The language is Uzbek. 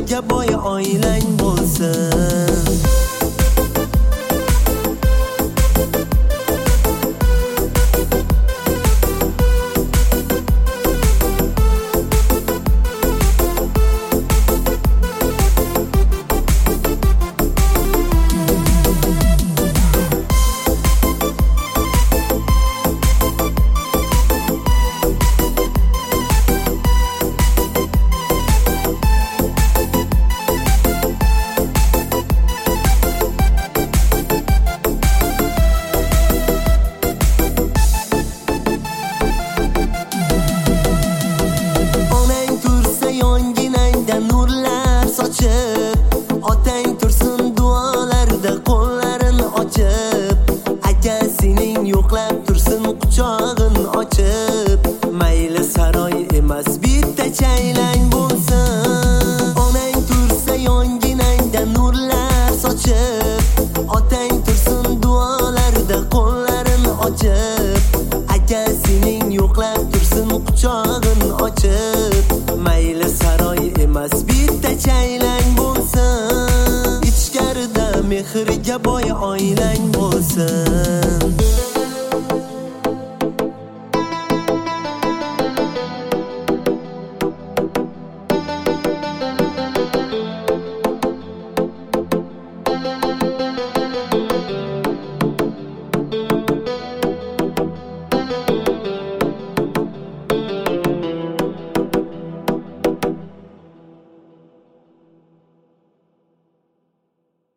mehrga boy oilang bo'lsin. Nurlar sochib, otang tursin duolarda qo'llarin ochib, akasining yo'qlab tursin quchog'in ochib, mayli saroy emas bitta chaylang bo'lsin. Onang tursa yonginangda nurlar sochib, otang tursin duolarda qo'llarin ochib, akasining yo'qlab tursin quchog'in ochib, mayli saroy emas bitta chaylang bo'lsin. Ichkarida mehrga boy oilang bo'lsin.